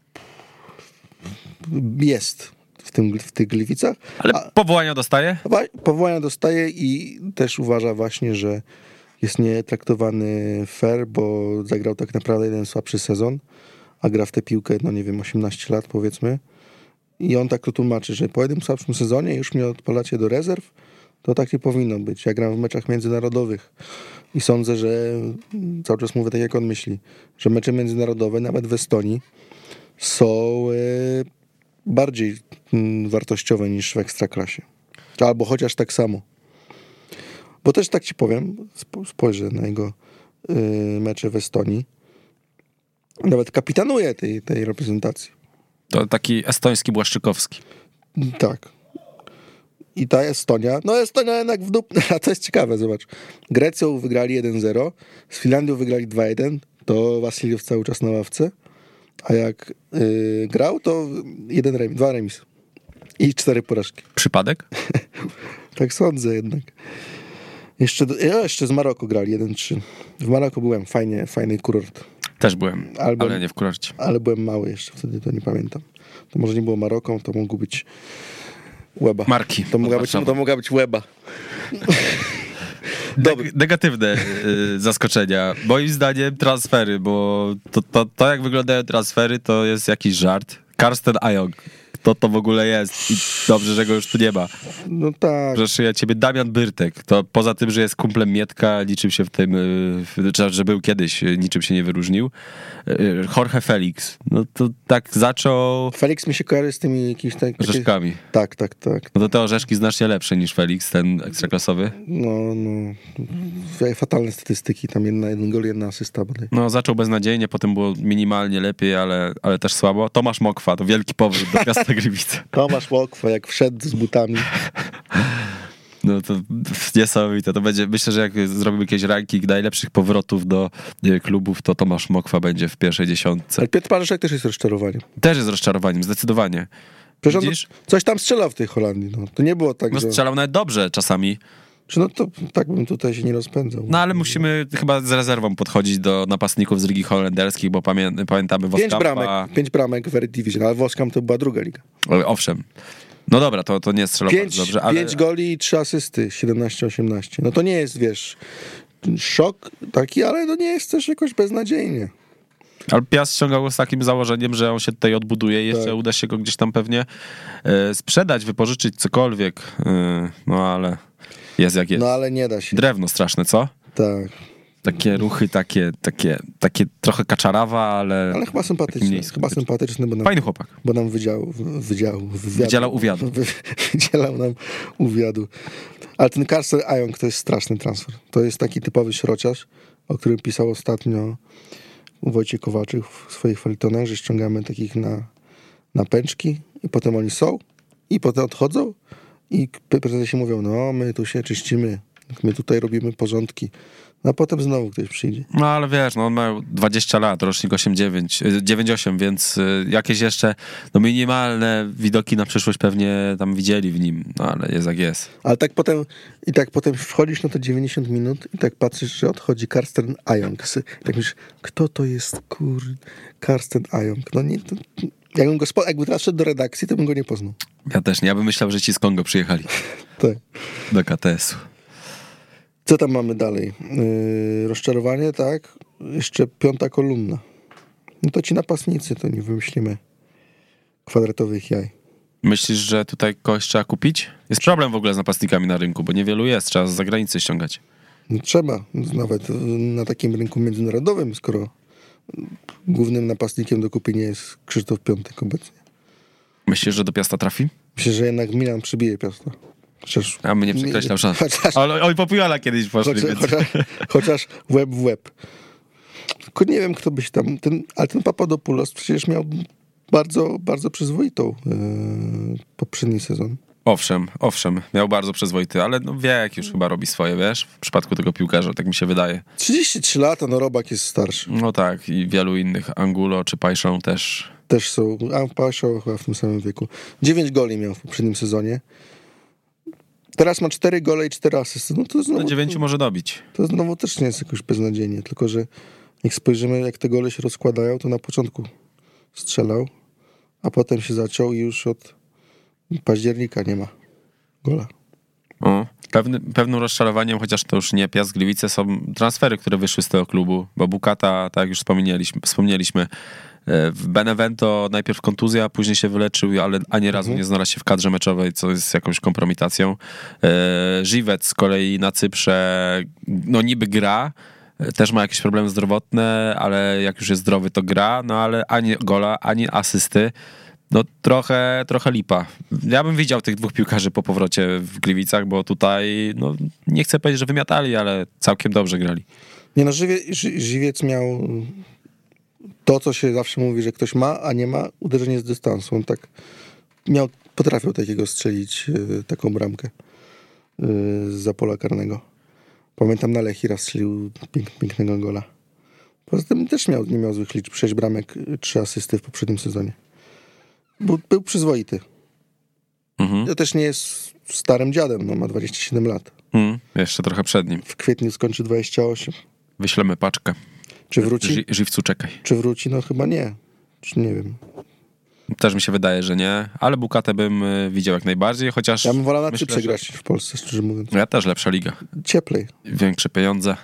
jest w, tym, w tych Gliwicach. Ale A, powołania dostaje? Powołania dostaje i też uważa właśnie, że jest nietraktowany fair, bo zagrał tak naprawdę jeden słabszy sezon, a gra w tę piłkę, no nie wiem, osiemnaście lat powiedzmy. I on tak to tłumaczy, że po jednym słabszym sezonie już mnie odpalacie do rezerw, to tak nie powinno być. Ja gram w meczach międzynarodowych i sądzę, że cały czas mówię tak, jak on myśli, że mecze międzynarodowe, nawet w Estonii, są yy, bardziej yy, wartościowe niż w Ekstraklasie. Albo chociaż tak samo. Bo też tak ci powiem, spojrzę na jego yy, mecze w Estonii. Nawet kapitanuje tej, tej reprezentacji. To taki estoński Błaszczykowski. Tak. I ta Estonia, no Estonia jednak w dup... A to jest ciekawe, zobacz. Grecją wygrali jeden zero, z Finlandią wygrali dwa jeden, to Wasiliew cały czas na ławce, a jak yy, grał, to jeden remis, dwa remisy i cztery porażki. Przypadek? Tak sądzę jednak. Jeszcze, ja jeszcze z Maroku grali jeden trzy. W Maroku byłem, fajnie, fajny kurort. Też byłem, ale, ale nie w kurorcie. Ale byłem mały jeszcze wtedy, to nie pamiętam. To może nie było Maroką, to mógł być Łeba. Marki. To mogła być, to mogła być Łeba. Neg- negatywne y, zaskoczenia. Moim zdaniem transfery, bo to, to, to jak wyglądają transfery, to jest jakiś żart. Karsten Ajong. Kto to w ogóle jest? I dobrze, że go już tu nie ma. No tak. Że szyja ciebie Damian Byrtek. To poza tym, że jest kumplem Mietka, niczym się w tym, że był kiedyś, niczym się nie wyróżnił. Jorge Felix. No to tak zaczął... Felix mi się kojarzy z tymi jakimiś... Tak, orzeszkami. Tak, tak, tak. No to te orzeszki znacznie lepsze niż Felix, ten ekstraklasowy. No, no. Fatalne statystyki. Tam jedna, jeden gol, jedna asysta. Bodaj. No zaczął beznadziejnie, potem było minimalnie lepiej, ale, ale też słabo. Tomasz Mokwa, to wielki powrót do Piasta Gliwice. Tomasz Mokwa, jak wszedł z butami. No to niesamowite. To będzie, myślę, że jak zrobimy jakiś ranking najlepszych powrotów do nie, klubów, to Tomasz Mokwa będzie w pierwszej dziesiątce. Ale Piotr Parzeszek też jest rozczarowaniem. Też jest rozczarowaniem, zdecydowanie. Przecież on coś tam strzelał w tej Holandii. No. To nie było tak, no, że... strzelał nawet dobrze czasami. Czy no to tak bym tutaj się nie rozpędzał. No ale musimy chyba z rezerwą podchodzić do napastników z ligi holenderskich, bo pamię- pamiętamy Voskampa. Pięć bramek, pięć bramek w Eredivisie, ale Voskam to była druga liga. Owszem. No dobra, to, to nie strzelał pięć, bardzo dobrze, ale... Pięć goli i trzy asysty, siedemnaście osiemnaście. No to nie jest, wiesz, szok taki, ale to nie jest też jakoś beznadziejnie. Ale Piast ściągał go z takim założeniem, że on się tutaj odbuduje i jeszcze tak. uda się go gdzieś tam pewnie e, sprzedać, wypożyczyć, cokolwiek. E, no ale... Jest jak jest. No ale nie da się. Drewno straszne, co? Tak. Takie ruchy, takie, takie, takie trochę kaczarawa, ale... Ale chyba sympatyczny. mniej Chyba sympatyczny, bo nam, Fajny chłopak. bo nam wydział, wydział, wywiadu, Wydzielał uwiadu. Wy, wydzielał nam uwiadu. Ale ten Carsten Ayong to jest straszny transfer. To jest taki typowy śrociarz, o którym pisał ostatnio Wojciech Kowaczyk w swoich felietonach, że ściągamy takich na, na pęczki i potem oni są i potem odchodzą i prezesi mówią, no my tu się czyścimy, my tutaj robimy porządki. No a potem znowu ktoś przyjdzie. No ale wiesz, no on ma dwadzieścia lat, rocznik osiem dziewięć, dziewięć osiem, więc jakieś jeszcze no minimalne widoki na przyszłość pewnie tam widzieli w nim, no ale jest jak jest. Ale tak potem, i tak potem wchodzisz na te dziewięćdziesiąt minut i tak patrzysz, że odchodzi Carsten Ayong. I tak myślisz, kto to jest, kur... Carsten Ayong? No nie, to... Jakbym go spo... Jakby teraz szedł do redakcji, to bym go nie poznał. Ja też nie, ja bym myślał, że ci z Kongo przyjechali. Tak. Do K T S-u. Co tam mamy dalej? Yy, rozczarowanie, tak? Jeszcze piąta kolumna. No to ci napastnicy, to nie wymyślimy kwadratowych jaj. Myślisz, że tutaj kogoś trzeba kupić? Jest problem w ogóle z napastnikami na rynku, bo niewielu jest, trzeba z zagranicy ściągać. No trzeba, nawet na takim rynku międzynarodowym, skoro głównym napastnikiem do kupienia jest Krzysztof Piątek obecnie. Myślisz, że do Piasta trafi? Myślę, że jednak Milan przybije Piasta. Chociaż, A mnie przekreślał szans. Chociaż, Ale oj, po Pujala kiedyś poszli. chociaż, Więc... chociaż, chociaż łeb w łeb. Tylko nie wiem, kto byś tam... Ten, ale ten Papadopoulos przecież miał bardzo, bardzo przyzwoitą yy, poprzedni sezon. Owszem, owszem, miał bardzo przyzwoity, ale no wiek już chyba robi swoje, wiesz, w przypadku tego piłkarza, tak mi się wydaje. trzydzieści trzy lata, no Robak jest starszy. No tak, i wielu innych, Angulo czy Pajszą też. Też są, a Pasza chyba w tym samym wieku. dziewięć goli miał w poprzednim sezonie. Teraz ma cztery gole i cztery asysty. No to znowu, Do dziewięciu może dobić. to znowu też nie jest jakoś beznadziejnie, tylko że jak spojrzymy, jak te gole się rozkładają, to na początku strzelał, a potem się zaciął i już od października nie ma gola. O, pewny, pewnym rozczarowaniem, chociaż to już nie Piast Gliwice, są transfery, które wyszły z tego klubu, bo Bukata, tak jak już wspomnieliśmy, wspomnieliśmy w Benevento najpierw kontuzja, później się wyleczył, ale ani razu Mhm. nie znalazł się w kadrze meczowej, co jest jakąś kompromitacją. Żywec z kolei na Cyprze, no niby gra, też ma jakieś problemy zdrowotne, ale jak już jest zdrowy, to gra, no ale ani gola, ani asysty. No trochę, trochę lipa. Ja bym widział tych dwóch piłkarzy po powrocie w Gliwicach, bo tutaj, no nie chcę powiedzieć, że wymiatali, ale całkiem dobrze grali. Nie no, Żywie, Ży, Żywiec miał to, co się zawsze mówi, że ktoś ma, a nie ma, uderzenie z dystansu. On tak miał, potrafił takiego strzelić, y, taką bramkę y, zza pola karnego. Pamiętam, na Lechii raz strzelił pięk, pięknego gola. Poza tym też miał, nie miał złych liczb. sześć bramek, trzy asysty w poprzednim sezonie. Był, był przyzwoity. Mhm. To też nie jest starym dziadem, no ma dwadzieścia siedem lat. Hmm, jeszcze trochę przed nim. W kwietniu skończy dwadzieścia osiem. Wyślemy paczkę. Czy wróci? Ży- Żywcu czekaj. Czy wróci? No chyba nie. Czy nie wiem. Też mi się wydaje, że nie, ale Bukatę bym y, widział jak najbardziej, chociaż... Ja bym wolał na myślę, Cyprze że- grać niż w Polsce, szczerze mówiąc. Ja też lepsza liga. Cieplej. Większe pieniądze.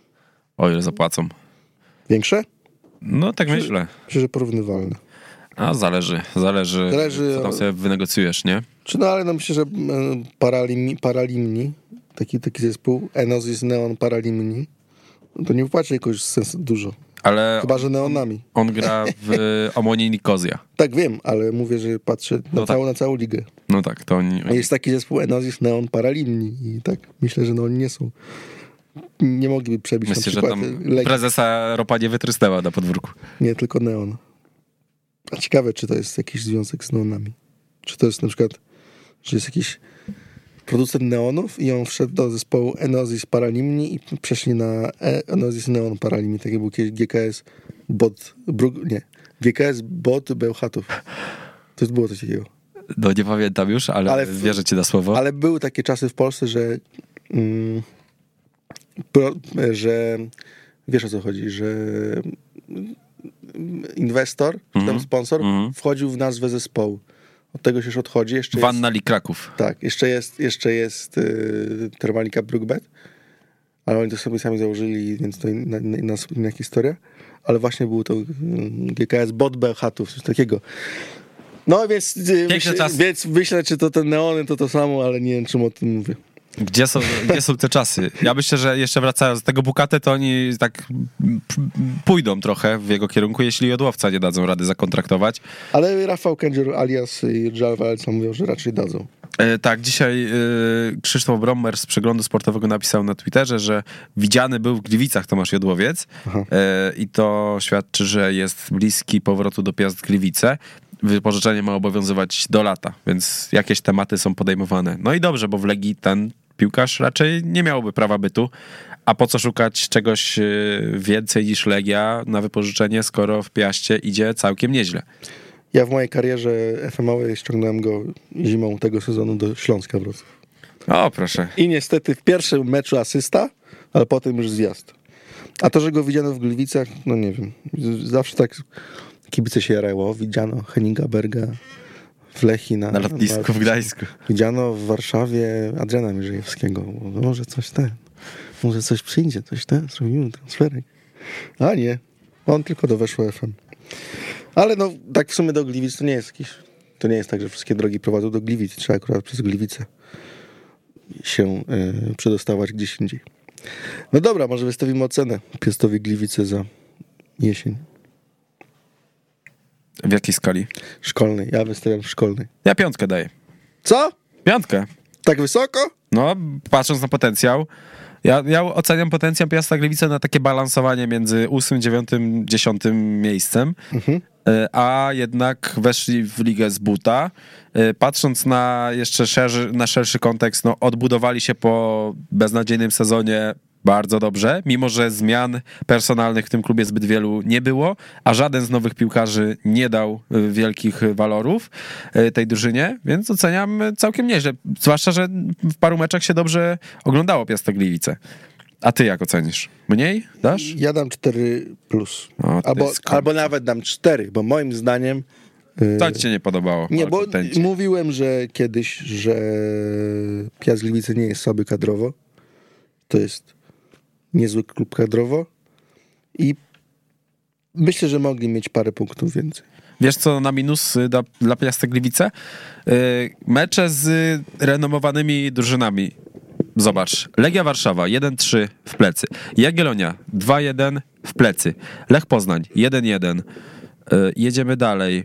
O ile zapłacą. Większe? No tak myślę. Myślę, że porównywalne. A zależy, zależy, Zależy, co tam o- sobie wynegocjujesz, nie? Czy no, ale no myślę, że e, Paralimni, Paralimni taki, taki zespół, Enozis Neon Paralimni, to nie wypłaci jakoś sens dużo. Ale Chyba, że neonami. on gra w Omonii Nikozja. Tak wiem, ale mówię, że patrzę na, No tak. całą, na całą ligę. No tak, to oni... Jest taki zespół Enozis Neon Paralimni i tak myślę, że no oni nie są. Nie mogliby przebić Myślę, na że przykład tam Legii. prezesa ropa nie wytrysnęła na podwórku. Nie, tylko neon. A ciekawe, czy to jest jakiś związek z neonami. Czy to jest na przykład, że jest jakiś producent neonów i on wszedł do zespołu Enozis Paralimni i przeszli na e- Enozis Neon Paralimni. Taki był kiedyś G K S Bot, Brug, nie, G K S Bot Bełchatów. To było coś takiego. No nie pamiętam już, ale, Ale w- wierzę ci na słowo. Ale były takie czasy w Polsce, że mm, pro, że wiesz o co chodzi, że inwestor, czy tam sponsor mhm. wchodził w nazwę zespołu. Od tego się już odchodzi. Jeszcze jest, Wanna Li Kraków. tak, jeszcze jest, jeszcze jest y, Termalika Brugbet, ale oni to sobie sami założyli, więc to inna, inna, inna historia. Ale właśnie było to y, G K S Bot Bełchatów, coś takiego. No więc, y, myślę, czas. więc myślę, czy to te neony to to samo, ale nie wiem, czym o tym mówię. Gdzie są, gdzie są te czasy? Ja myślę, że jeszcze wracając do tego Bukatę, to oni tak pójdą trochę w jego kierunku, jeśli Jodłowca nie dadzą rady zakontraktować. Ale Rafał Kędzior alias i Joel Wałęsa mówią, że raczej dadzą. E, tak, dzisiaj e, Krzysztof Brommer z Przeglądu Sportowego napisał na Twitterze, że widziany był w Gliwicach Tomasz Jodłowiec e, i to świadczy, że jest bliski powrotu do Piast Gliwice. Wypożyczenie ma obowiązywać do lata, więc jakieś tematy są podejmowane. No i dobrze, bo w Legii ten piłkarz raczej nie miałby prawa bytu, a po co szukać czegoś więcej niż Legia na wypożyczenie, skoro w Piaście idzie całkiem nieźle. Ja w mojej karierze F M owej ściągnąłem go zimą tego sezonu do Śląska Wrocław. O, proszę. I niestety w pierwszym meczu asysta, ale potem już zjazd. A to, że go widziano w Gliwicach, no nie wiem. Zawsze tak kibice się jarało. Widziano Henninga Berga w Lechii na, na lotnisku w Gdańsku. Widziano w Warszawie Adriana Mierzejewskiego. Może coś ten, może coś przyjdzie, coś ten, zrobimy transfery. A nie, on tylko do Weszło F M. Ale no, tak w sumie do Gliwic to nie jest jakiś, to nie jest tak, że wszystkie drogi prowadzą do Gliwic. Trzeba akurat przez Gliwice się y, przedostawać gdzieś indziej. No dobra, może wystawimy ocenę Piastowi Gliwice za jesień. W jakiej skali? Szkolnej. Ja wystawiam szkolnej. Ja piątkę daję. Co? Piątkę. Tak wysoko? No, patrząc na potencjał. Ja, ja oceniam potencjał Piasta Gliwice na takie balansowanie między ósmym, dziewiątym, dziesiątym miejscem, mhm. a jednak weszli w ligę z buta. Patrząc na jeszcze szerszy, na szerszy kontekst, no odbudowali się po beznadziejnym sezonie bardzo dobrze, mimo że zmian personalnych w tym klubie zbyt wielu nie było, a żaden z nowych piłkarzy nie dał wielkich walorów tej drużynie, więc oceniam całkiem nieźle. Zwłaszcza, że w paru meczach się dobrze oglądało Piasta Gliwice. A ty jak ocenisz? Mniej dasz? Ja dam cztery plus. O, albo, albo nawet dam cztery, bo moim zdaniem... To ci się nie podobało. Nie, bo kontencie. Mówiłem, że kiedyś, że Piast Gliwice nie jest słaby kadrowo. To jest niezły klub kadrowo i myślę, że mogli mieć parę punktów więcej. Wiesz co na minus dla, dla Piasta Gliwice? Yy, mecze z renomowanymi drużynami. Zobacz, Legia Warszawa jeden trzy w plecy, Jagiellonia dwa jeden w plecy, Lech Poznań jeden jeden. Yy, jedziemy dalej.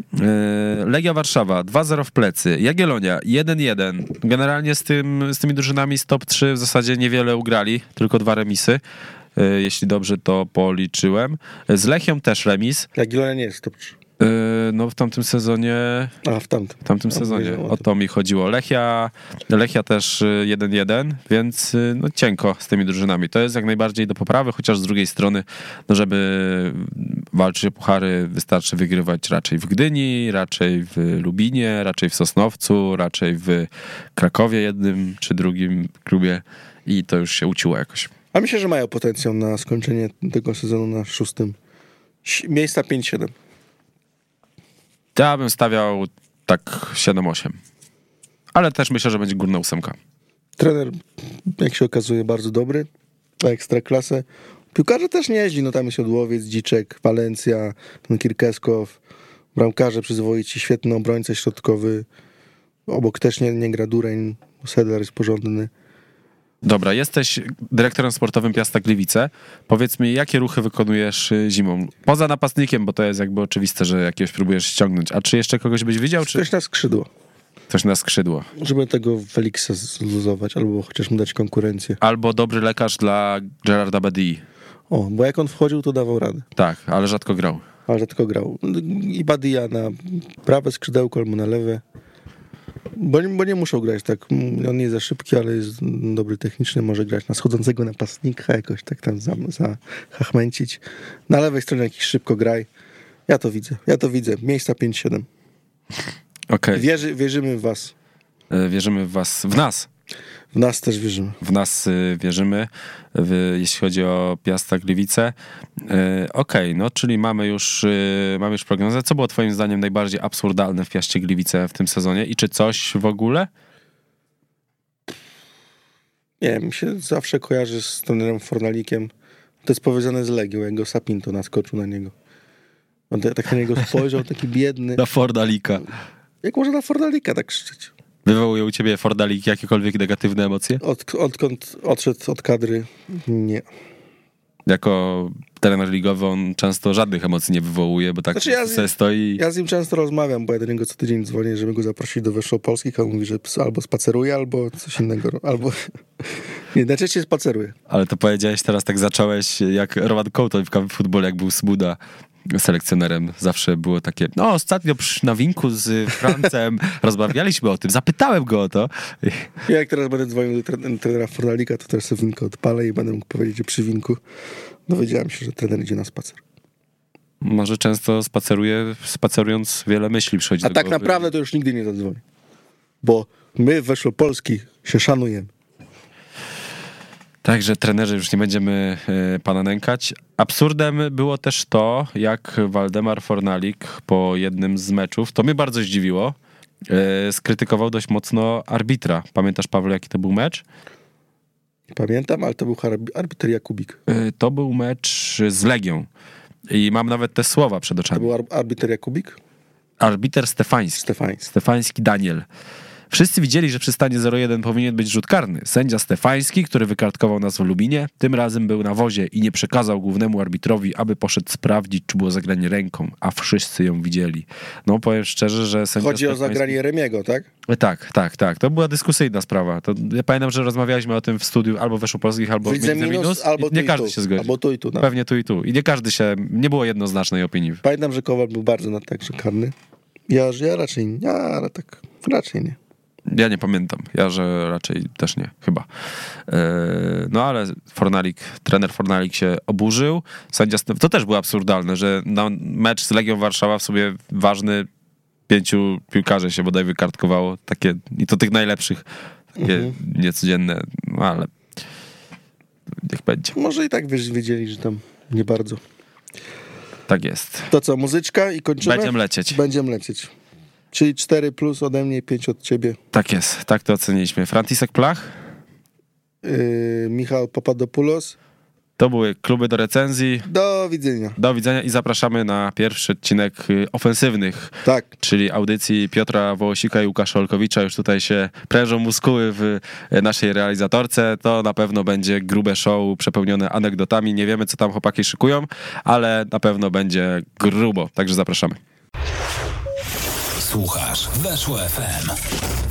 Yy, Legia Warszawa dwa zero w plecy, Jagiellonia jeden jeden. Generalnie z, tym, z tymi drużynami z top trzy w zasadzie niewiele ugrali, tylko dwa remisy, yy, jeśli dobrze to policzyłem. Z Lechią też remis. Jagiellonia nie jest top trzy. Yy, no w tamtym sezonie... A, w tamtym. W tamtym no, sezonie. O to mi chodziło. Lechia, Lechia też jeden jeden, więc no cienko z tymi drużynami. To jest jak najbardziej do poprawy, chociaż z drugiej strony, no żeby walczyć o puchary, wystarczy wygrywać raczej w Gdyni, raczej w Lubinie, raczej w Sosnowcu, raczej w Krakowie jednym czy drugim klubie i to już się uciło jakoś. A myślę, że mają potencjał na skończenie tego sezonu na szóstym. Miejsca pięć siedem. Ja bym stawiał tak siedem osiem. Ale też myślę, że będzie górna ósemka. Trener, jak się okazuje, bardzo dobry. Na ekstraklasę. Piłkarze też nieźli. No tam jest Jodłowiec, Dziczek, Walencja, ten Kirkeskow. Bramkarze przyzwoici, świetny obrońca środkowy. Obok też nie, nie gra Dureń. Sedlar jest porządny. Dobra, jesteś dyrektorem sportowym Piasta Gliwice. Powiedz mi, jakie ruchy wykonujesz zimą? Poza napastnikiem, bo to jest jakby oczywiste, że jakiegoś próbujesz ściągnąć. A czy jeszcze kogoś byś widział? Czy... Coś na skrzydło. Coś na skrzydło. Żeby tego Feliksa zluzować, albo chociaż mu dać konkurencję. Albo dobry lekarz dla Gerarda Badii. O, bo jak on wchodził, to dawał radę. Tak, ale rzadko grał. Ale rzadko grał. I Badia na prawe skrzydełko albo na lewe. Bo, bo nie muszą grać tak. On nie jest za szybki, ale jest dobry technicznie. Może grać na schodzącego napastnika, jakoś tak tam za, za hachmęcić. Na lewej stronie jakiś szybko graj. Ja to widzę. Ja to widzę. Miejsca pięć siedem. Okay. Wierzy, wierzymy w was. Wierzymy w was. W nas. W nas też wierzymy. W nas wierzymy, w, jeśli chodzi o Piasta Gliwice. Okej, okay, no czyli mamy już, mamy już prognozę. Co było twoim zdaniem najbardziej absurdalne w Piaście Gliwice w tym sezonie i czy coś w ogóle? Nie, mi się zawsze kojarzy z trenerem Fornalikiem. To jest powiązane z Legią, jak go Sapinto naskoczył na niego. On tak na niego spojrzał, taki biedny. Na Fornalika. Jak można na Fornalika tak krzyczeć? Wywołuje u ciebie Fornalik jakiekolwiek negatywne emocje? Od, odkąd odszedł od kadry, nie. Jako trener ligowy on często żadnych emocji nie wywołuje, bo tak Znaczy ja z- sobie stoi... Ja z nim często rozmawiam, bo ja do niego co tydzień dzwonię, żeby go zaprosić do Weszło Polskich, a on mówi, że albo spaceruje, albo coś innego, albo... Nie, najczęściej spaceruje. Ale to powiedziałeś teraz, tak zacząłeś jak Roman Kołtoń w Futbol, jak był Smuda selekcjonerem. Zawsze było takie, no ostatnio przy, na winku z Francem rozmawialiśmy o tym, zapytałem go o to. Ja jak teraz będę dzwonił do tre- trenera Fornalika, to teraz sobie winko odpalę i będę mógł powiedzieć, że przy winku dowiedziałem się, że trener idzie na spacer. Może często spaceruje, spacerując wiele myśli przychodzi A do tak głowy. naprawdę to już nigdy nie zadzwoni. Bo my w Weszło Polskich się szanujemy. Także trenerzy już nie będziemy y, pana nękać. Absurdem było też to, jak Waldemar Fornalik po jednym z meczów, to mnie bardzo zdziwiło, y, skrytykował dość mocno arbitra. Pamiętasz, Paweł, jaki to był mecz? Pamiętam, ale to był harb- arbiter Jakubik. Y, to był mecz z Legią. I mam nawet te słowa przed To oczami. był ar- arbiter Jakubik? Arbiter Stefański. Stefański. Stefański Daniel. Wszyscy widzieli, że przy stanie zero jeden powinien być rzut karny. Sędzia Stefański, który wykartkował nas w Lubinie, tym razem był na wozie i nie przekazał głównemu arbitrowi, aby poszedł sprawdzić, czy było zagranie ręką, a wszyscy ją widzieli. No powiem szczerze, że sędzia Chodzi o Stefański... zagranie Remiego, tak? Tak, tak, tak. To była dyskusyjna sprawa. To, ja pamiętam, że rozmawialiśmy o tym w studiu albo Weszło Polskich, albo w Widzę Między minus, Minus. albo I nie tu i każdy tu. się zgodził. Albo tu i tu. No. Pewnie tu i tu. I nie każdy się... Nie było jednoznacznej opinii. Pamiętam, że Kowal był bardzo na także karny. Ja, że ja raczej nie, ale tak raczej nie. Ja nie pamiętam. Ja, że raczej też nie, chyba. Eee, no ale Fornalik, trener Fornalik się oburzył. Sędzia, Ste- to też było absurdalne, że na mecz z Legią Warszawa w sobie ważny, pięciu piłkarzy się bodaj wykartkowało. Takie, i to tych najlepszych. Takie Mhm. niecodzienne, no ale niech będzie. Może i tak wiesz, wiedzieli, że tam nie bardzo. Tak jest. To co, muzyczka i kończymy? Będziemy lecieć. Będziemy lecieć. Czyli cztery plus ode mnie, pięć od ciebie. Tak jest, tak to oceniliśmy. Franciszek Plach, Yy, Michał Papadopoulos. to były kluby do recenzji. Do widzenia. Do widzenia i zapraszamy na pierwszy odcinek y, ofensywnych, Tak. czyli audycji Piotra Wołosika i Łukasza Olkowicza. Już tutaj się prężą muskuły w y, naszej realizatorce. To na pewno będzie grube show przepełnione anegdotami. Nie wiemy, co tam chłopaki szykują, ale na pewno będzie grubo. Także zapraszamy. Słuchasz Weszło F M.